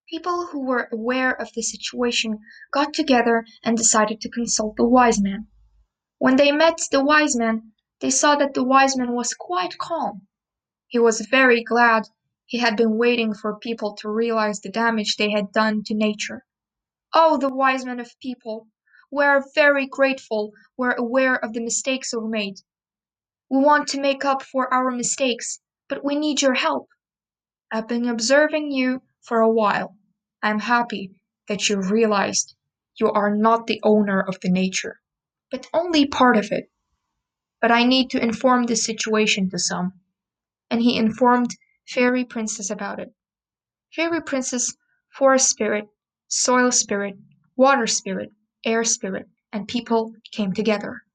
People who were aware of the situation got together and decided to consult the wise man. When they met the wise man, they saw that the wise man was quite calm. He was very glad he had been waiting for people to realize the damage they had done to nature. Oh, the wise men of people! We are very grateful we're aware of the mistakes we made. We want to make up for our mistakes, but we need your help. I've been observing you for a while. I'm happy that you realized you are not the owner of the nature, but only part of it. But I need to inform this situation to some. And he informed Fairy Princess about it. Fairy Princess, Forest Spirit, Soil Spirit, Water Spirit, Air Spirit, and people came together.